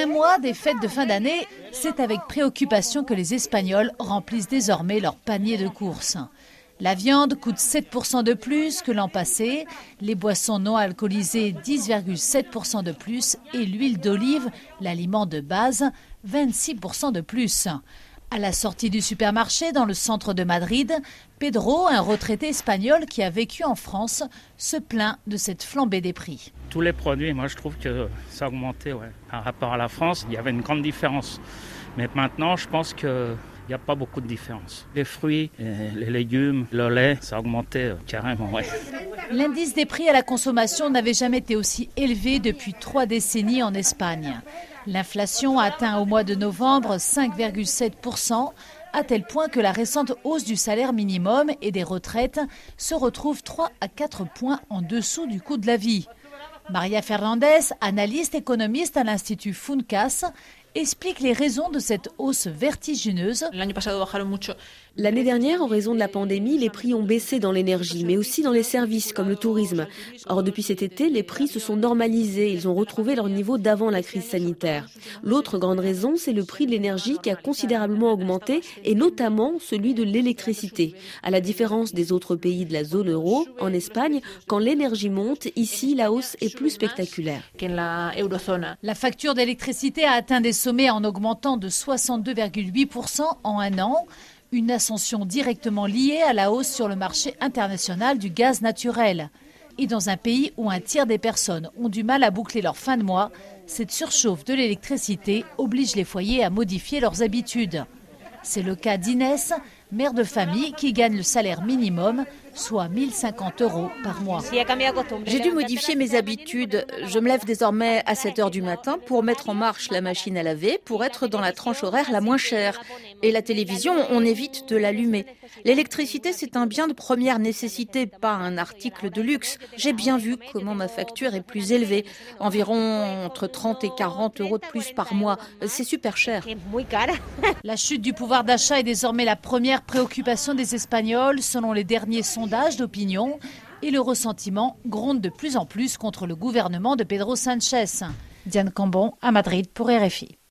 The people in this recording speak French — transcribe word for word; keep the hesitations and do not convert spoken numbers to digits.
mois des fêtes de fin d'année, c'est avec préoccupation que les Espagnols remplissent désormais leur panier de courses. La viande coûte sept pour cent de plus que l'an passé, les boissons non alcoolisées dix virgule sept pour cent de plus et l'huile d'olive, l'aliment de base, vingt-six pour cent de plus. À la sortie du supermarché dans le centre de Madrid, Pedro, un retraité espagnol qui a vécu en France, se plaint de cette flambée des prix. Tous les produits, moi je trouve que ça a augmenté. Ouais. Par rapport à la France, il y avait une grande différence. Mais maintenant, je pense qu'il n'y a pas beaucoup de différence. Les fruits, les légumes, le lait, ça a augmenté carrément. Ouais. L'indice des prix à la consommation n'avait jamais été aussi élevé depuis trois décennies en Espagne. L'inflation a atteint au mois de novembre cinq virgule sept pour cent, à tel point que la récente hausse du salaire minimum et des retraites se retrouve trois à quatre points en dessous du coût de la vie. Maria Fernandez, analyste économiste à l'Institut Funcas, explique les raisons de cette hausse vertigineuse. L'année dernière, en raison de la pandémie, les prix ont baissé dans l'énergie, mais aussi dans les services comme le tourisme. Or, depuis cet été, les prix se sont normalisés. Ils ont retrouvé leur niveau d'avant la crise sanitaire. L'autre grande raison, c'est le prix de l'énergie qui a considérablement augmenté, et notamment celui de l'électricité. À la différence des autres pays de la zone euro, en Espagne, quand l'énergie monte, ici, la hausse est plus spectaculaire. La facture d'électricité a atteint des sommets en augmentant de soixante-deux virgule huit pour cent en un an. Une ascension directement liée à la hausse sur le marché international du gaz naturel. Et dans un pays où un tiers des personnes ont du mal à boucler leur fin de mois, cette surchauffe de l'électricité oblige les foyers à modifier leurs habitudes. C'est le cas d'Inès, mère de famille qui gagne le salaire minimum, soit mille cinquante euros par mois. J'ai dû modifier mes habitudes. Je me lève désormais à sept heures du matin pour mettre en marche la machine à laver, pour être dans la tranche horaire la moins chère. Et la télévision, on évite de l'allumer. L'électricité, c'est un bien de première nécessité, pas un article de luxe. J'ai bien vu comment ma facture est plus élevée, environ entre trente et quarante euros de plus par mois. C'est super cher. La chute du pouvoir d'achat est désormais la première préoccupation des Espagnols, selon les derniers sondages d'opinion. Et le ressentiment gronde de plus en plus contre le gouvernement de Pedro Sánchez. Diane Cambon à Madrid pour R F I.